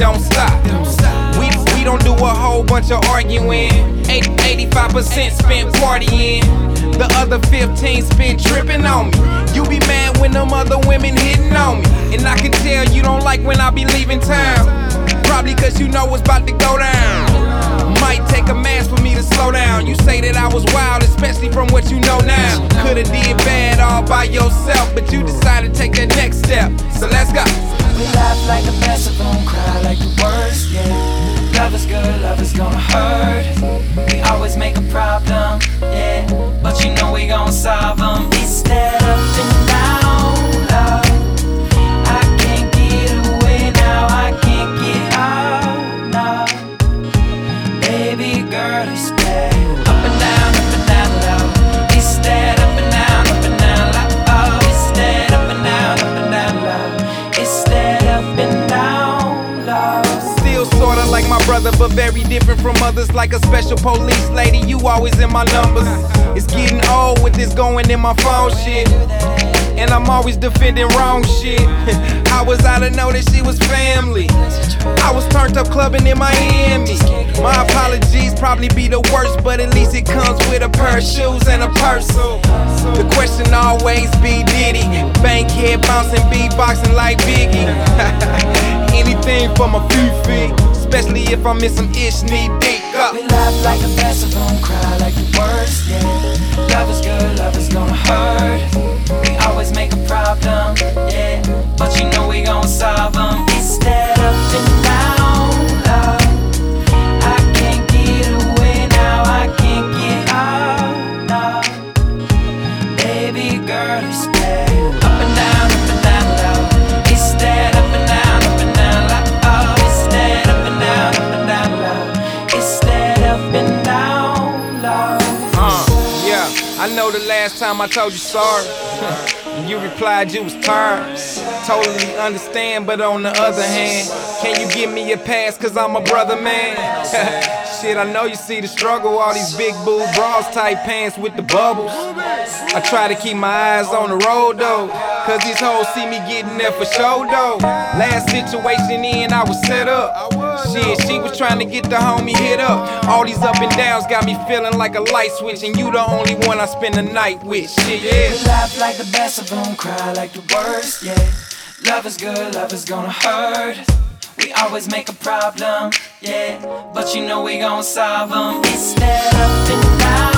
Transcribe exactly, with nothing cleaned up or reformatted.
don't stop. We, we don't do a whole bunch of arguing. eighty-five percent spent partying. The other fifteen spent tripping on me. You be mad when them other women hitting on me. And I can tell you don't like when I be leaving town. Probably cause you know what's about to go down. Might take a mask for me to slow down. You say that I was wild, especially from what you know now. Coulda did bad all by yourself, but you decided to take that next step. So let's go. We laugh like the best of them, cry like the worst, yeah. Love is good, love is gonna hurt. We always make a problem, yeah. But you know we gon' solve them. It's that up and down love. I can't get away now, I can't get out now. Baby girl, it's that up and down, up and down love. It's that up and down, up and down love. Oh, it's that up and down, up and down love. It's that up and down love. Still sorta like my brother, but very different from others. Like a special police lady, you always in my numbers. It's getting old with this going in my phone shit. And I'm always defending wrong shit. How was I to know that she was family? I was turned up clubbing in Miami. My apologies probably be the worst, but at least it comes with a pair of shoes and a purse. The question always be Diddy. Bankhead bouncing, beatboxing like Biggie. Anything for my Fifi, especially if I'm in some ish knee deep up. We laugh like the best of them, cry like the worst, yeah. Love is good, love is gonna hurt. We always make a problem, yeah. But you know we gon' solve them. It's that up and down love. I can't get away now, I can't get out now. Baby girl, it's that up and down, up and down love. It's that up and down, up and down love. Oh, it's that up and down, up and down love. It's that up and down love. Uh, yeah, I know the last time I told you sorry. And you replied you was tired. Totally understand, but on the other hand, can you give me a pass cause I'm a brother, man? Shit, I know you see the struggle, all these big boob bras, tight pants with the bubbles. I try to keep my eyes on the road though, cause these hoes see me getting there for show though. Last situation in, I was set up. Shit, she was trying to get the homie hit up. All these up and downs got me feeling like a light switch, and you the only one I spend the night with. Shit, yeah. We laugh like the best of them, cry like the worst, yeah. Love is good, love is gonna hurt. We always make a problem, yeah. But you know we gon' solve them. It's that up and down.